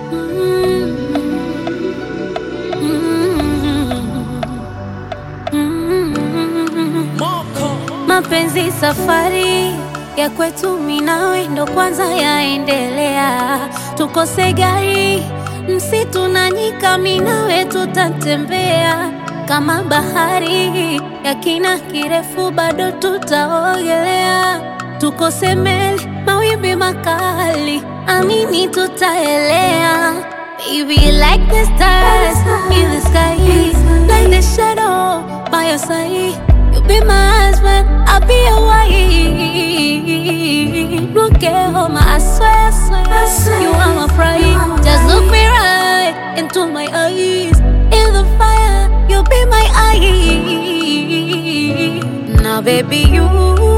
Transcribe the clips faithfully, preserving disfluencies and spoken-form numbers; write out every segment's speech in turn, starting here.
Mapenzi safari ya kwetu mimi nawe ndo kwanza yaendelea. Tukose gari, msitu na nyika, mimi nawe tutatembea. Kama bahari ya kina kirefu bado tutaogelea. Tukose meli, mawimbi makali, amini tutaelea. Baby, like the stars in the sky, like the shadow by your side. You be my husband, I'll be your wife. Look at home, I swear, I swear, you are my pride. Just look me right into my eyes. In the fire, you'll be my eye. Now baby, you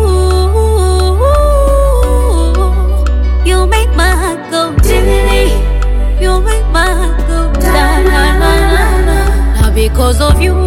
You make my heart go diddly. You make my heart go da na na na na. Now because of you,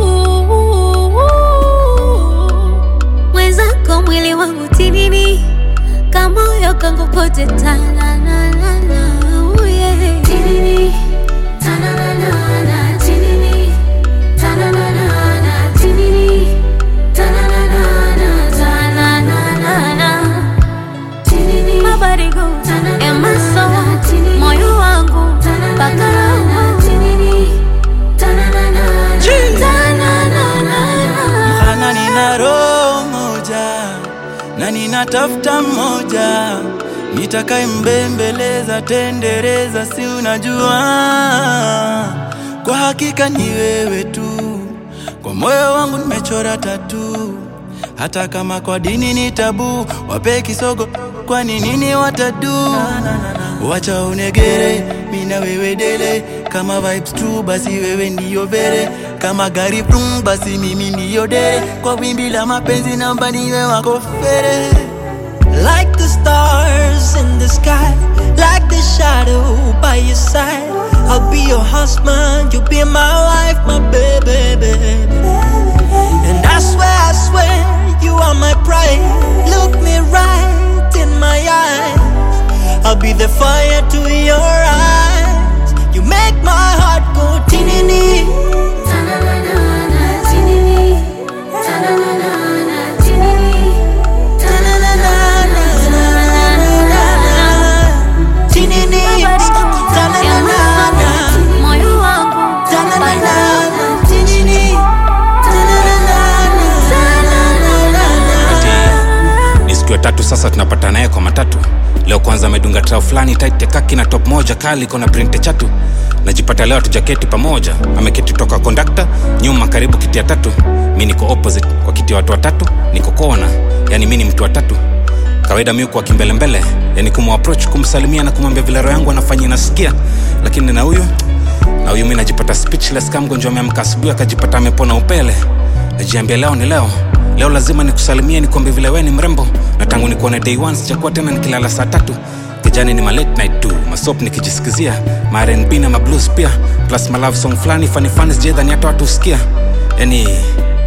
mwenzako mwili wangu tinini, kama moyo kangu kote ta na na na na. Oh yeah. Tinini, ta na na na na. Tinini, ta na na na na. Tinini, ta na na na na. Ta na na na na. Tinini, my body goes and my soul, moyo wangu mpaka roho. Tinini, ta na na na na. Ta na na na na. Mhana nina roho moja na ninatafuta mmoja, nitakaye mbembeleza tendereza, si unajua kwa hakika ni wewe tu. Kwa moyo wangu nimechora tatu, hata kama kwa dini ni tabu. Wape kisogo kwani nini watadu? Wacha unegere, mina wewe dele. Kama vibes true basi wewe ndiyo vere. Kama gari brum basi mimi ndiyo dere. Kwa wimbi la mapenzi namba niwe wako fere. Like the stars in the sky, like the shadow by your side. I'll be your husband, you'll be my wife, my baby, baby. And I swear, I swear, you are my pride. Look me right in my eyes, I'll be the fire to your eyes. You make my heart go tinini. Ta-na-na-na-na, tinini. Ta-na-na-na-na, tinini. Ta-na-na-na-na-na-na-na. Tinini. Ta-na-na-na-na. Moyo wangu Ta-na-na-na-na. Tinini. Ta-na-na-na-na. Ni siku ya tatu sasa tunapata naye kwa matatu. Leo kwanza amedunga trao flani tight kaki na top moja kali kona print chatu. Najipata leo tujaketi pamoja. Ameketi toka conductor nyuma karibu kiti ya tatu. Mimi niko opposite kwa kiti ya watu watatu, niko kona. Yani mimi ni mtu wa tatu. Kawaida mimi kwa kimbele mbele, yani kumu approach kumsalimia na kumwambia vile roho yangu anafanya nasikia. Lakini na huyu na huyu mimi najipata speechless kama mgonjwa ameamka asubuhi akajipata amepona upele. Najiambia leo ni leo. Leo lazima nikusalimie nikwambie vile wewe ni mrembo. Na tangu nikuone day one sijakuwa tena nikilala saa tatu. Kijani ni ma late night tu, masop nikijisikizia, ma R and B na ma blues pia, plus ma love song flani funny funny sije dhani hata watu usikia. Yani